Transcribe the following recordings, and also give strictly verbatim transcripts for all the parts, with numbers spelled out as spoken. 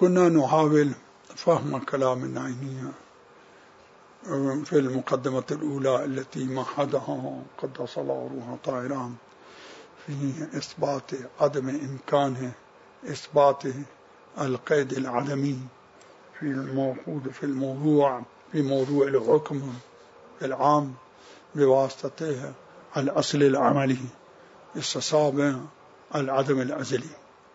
كنا نحاول فهم كلام النعيمية في المقدمة الأولى التي مهدها قدس الله روحه طاهرا في إثبات عدم إمكانه إثبات القيد العدمي في الموجود في الموضوع في موضوع الحكم العام بواسطته الأصل العملي استصحاب العدم الأزلي.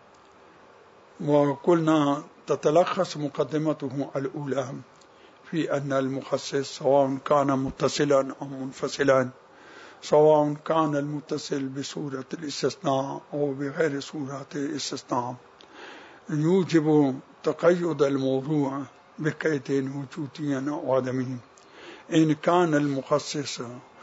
وقلنا تتلخص مقدمته الأولى في أن المخصص سواء كان متصلا أو منفصلا، سواء كان المتصل بصورة الاستثناء أو بغير صورة الاستثناء، يوجب تقيد الموضوع بقيد وجودي أو عدمي. إن كان المخصص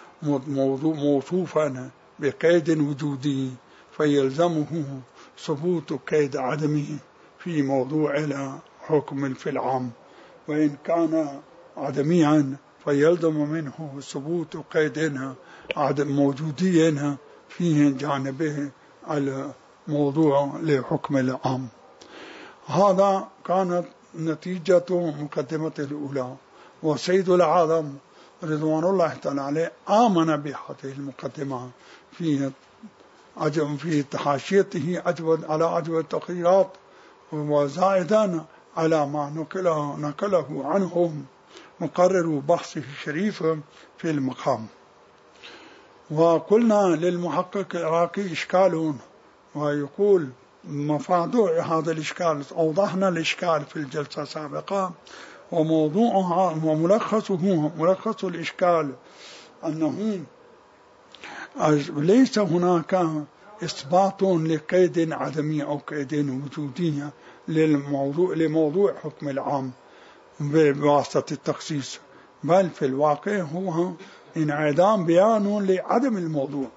موصوفا بقيد وجودي فيلزمه ثبوت قيد عدمي في موضوع الحكم في العام، وإن كان عدميا فيلزم منه ثبوت قيد عدم موجودي في جانبه الموضوع لحكم العام. هذا كانت نتيجة مقدمة الأولى. وسيد العالم رضوان الله تعالى عليه آمن بهذه المقدمة في عجب في تحاشيته أجود على أجود التقريرات، وزائدا على ما نقله, نقله عنهم مقرر بحثه الشريف في المقام. وقلنا للمحقق العراقي إشكال، ويقول مفادع هذا الإشكال أوضحنا الإشكال في الجلسة السابقة، وموضوعها وملخصه ملخص الإشكال أنه ليس هناك إثبات لقيد عدمي أو قيد وجودي للموضوع لموضوع حكم العام بواسطة التخصيص، بل في الواقع هو انعدام بيان لعدم الموضوع.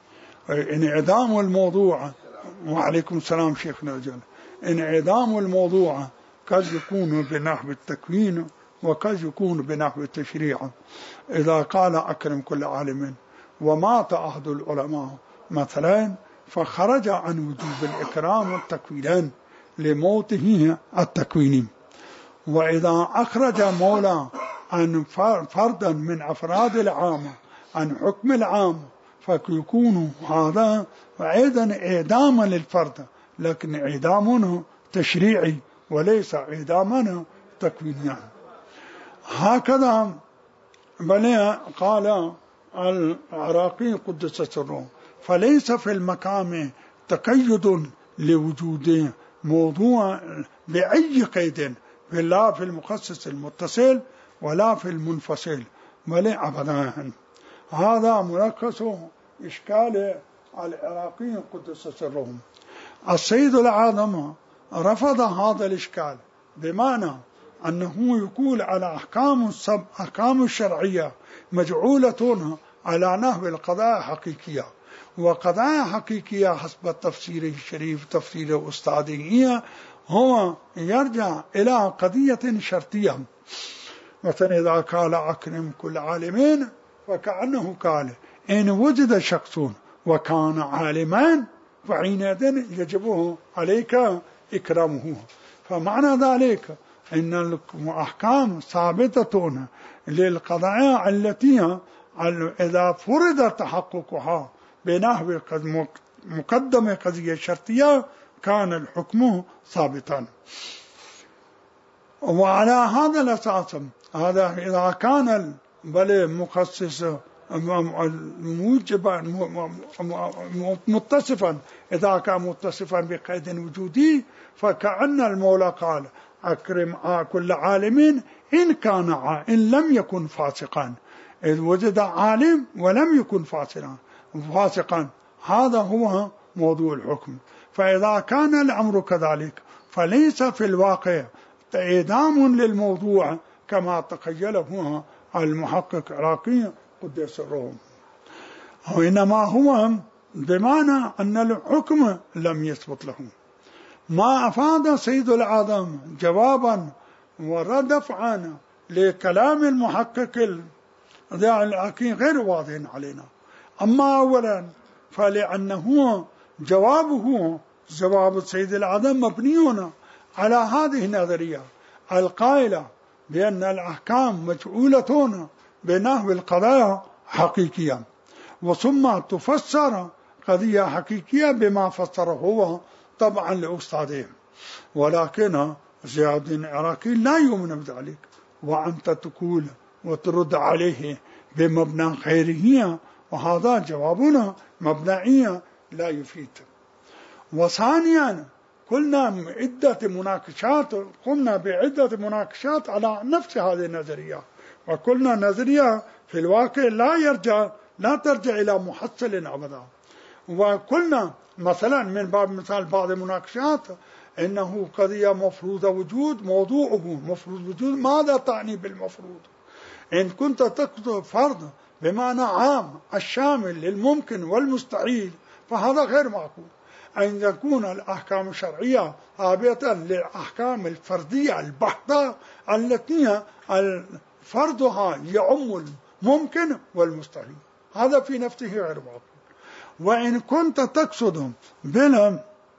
انعدام الموضوع، وعليكم السلام شيخنا الجل، انعدام الموضوع قد يكون بنحو التكوين وقد يكون بنحو التشريع. إذا قال أكرم كل عالم ومات أحد العلماء مثلا فخرج عن وجوب الإكرام والتكوين لموته التكويني. وإذا أخرج مولى عن فردا من أفراد العام عن حكم العام فيكون هذا أيضا إعداما للفرد، لكن إعدامه تشريعي وليس إعداما تكوينيا. هكذا بل قال العراقي قدس سره، فليس في المقام تقيد لوجود موضوع بأي قيد، لا في المخصص المتصل ولا في المنفصل، بل أبدا. هذا ملخص إشكال العراقي قدس سره. السيد العاظم رفض هذا الإشكال بمعنى أنه يقول على أحكام السب أحكام الشرعية مجعولة على نحو القضايا حقيقية، وقضايا حقيقية حسب التفسير الشريف تفسير أستاذية هو يرجع إلى قضية شرطية. مثلا إذا قال أكرم كل عالمين فكأنه قال إن وجد شخص وكان عالما فحينئذ يجب عليك إكرامه. فمعنى ذلك إن الأحكام ثابتة للقضايا التي إذا فرض تحققها بنحو مقدمة قضية شرطية كان الحكم ثابتا. وعلى هذا الأساس هذا إذا كان بل مخصص موجبا متصفا، إذا كان متصفا بقيد وجودي فكأن المولى قال أكرم كل عالم إن كان إن لم يكن فاسقا، إذ وجد عالم ولم يكن فاسقا فاسقا هذا هو موضوع الحكم. فإذا كان الأمر كذلك فليس في الواقع إعدام للموضوع كما تخيله المحقق العراقي قدس سره، وإنما هو بمعنى أن الحكم لم يثبت له. ما أفاد سيد العظم جوابا وردفعا لكلام المحقق العراقي غير واضح علينا. أما أولا فلأنه جوابه جواب السيد العظم مبني على هذه النظرية القائلة بأن الأحكام مجعولة بنحو القضايا حقيقية، وثم تفسر قضية حقيقية بما فسره هو طبعا لأستاذه. ولكن ضياء الدين العراقي لا يؤمن بذلك، وأنت تقول وترد عليه بمبنى خيرية، وهذا جوابنا مبنائية لا يفيد. وثانيا قلنا عدة مناقشات قمنا بعدة مناقشات على نفس هذه النظرية، وقلنا نظرية في الواقع لا يرجع لا ترجع إلى محصل أبدا. وقلنا مثلا من باب مثال بعض المناقشات إنه قضية مفروض وجود، موضوعه مفروض وجود، ماذا تعني بالمفروض؟ إن كنت تقصد فرض بمعنى عام الشامل للممكن والمستحيل فهذا غير معقول. أن يكون الأحكام الشرعية تابعة للأحكام الفردية البحتة التي فرضها يعم الممكن والمستحيل، هذا في نفسه غير معقول. وإن كنت تقصد بلا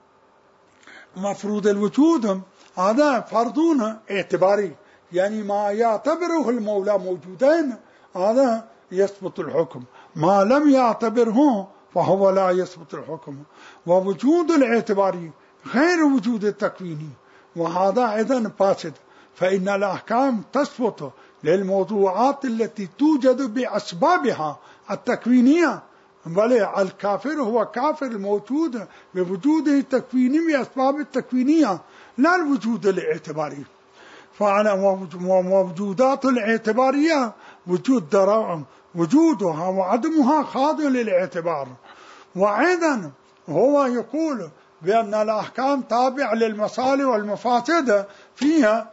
مفروض الوجود هذا فرضون اعتباري، يعني ما يعتبره المولى موجودين هذا يثبت الحكم، ما لم يعتبره فهو لا يثبت الحكم. ووجود الاعتباري غير وجود التكويني، وهذا أيضا فاسد، فإن الأحكام تثبت للموضوعات التي توجد بأسبابها التكوينية، بل الكافر هو كافر الموجود بوجوده التكويني بأسباب التكوينية لا الوجود الاعتباري. فعلى موجودات الاعتبارية وجود درام وجودها وعدمها خاضع للاعتبار. وأيضا هو يقول بأن الأحكام تابعة للمصالح والمفاسد فيها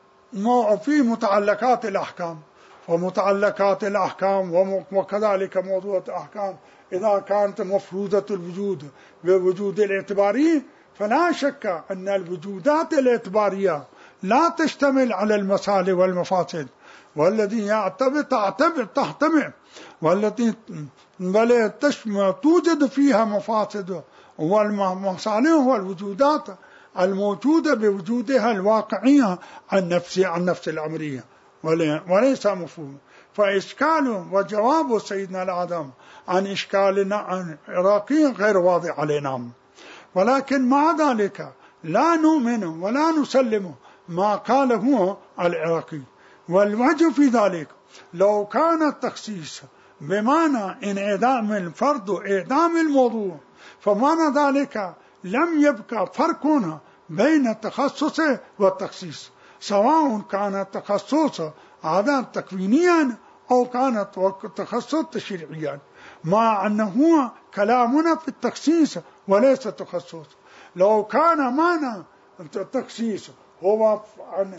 في متعلقات الأحكام، ومتعلقات الأحكام وكذلك موضوع الأحكام إذا كانت مفروضة الوجود بوجود الاعتباري فلا شك أن الوجودات الاعتبارية لا تشتمل على المصالح والمفاسد، والذي يعتبر تعتبر تحتمل والتي بل توجد فيها مفاسد والمصالح والوجودات الموجودة بوجودها الواقعية عن نفس عن نفس الأمرية وليس مفهوم. فإشكال وجواب سيدنا العظم عن إشكالنا عن عراقي غير واضح علينا، ولكن مع ذلك لا نؤمن ولا نسلم ما قاله العراقي. والوجه في ذلك لو كان التخصيص بمعنى انعدام الفرد وإعدام الموضوع فمعنى ذلك لم يبقى فرق بين التخصص والتخصيص، سواء كان التخصص هذا تكوينيا أو كان التخصص تشريعيا، مع أنه كلامنا في التخصيص وليس تخصص. لو كان معنى التخصيص هو عن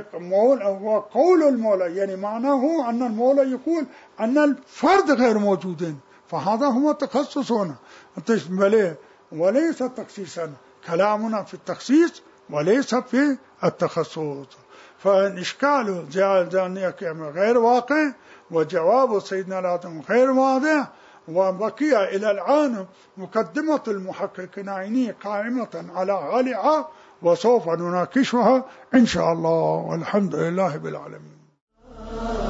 هو قول المولى، يعني معناه أن المولى يقول أن الفرد غير موجودين، فهذا هو تخصصنا وليس تخصيصا. كلامنا في التخصيص وليس في التخصص. فالإشكال غير واقع، وجواب سيدنا العظم غير واضح. وبقي إلى الآن مقدمة المحقق العيني قائمة على غالعة، وسوف نناقشها إن شاء الله، والحمد لله بالعالمين.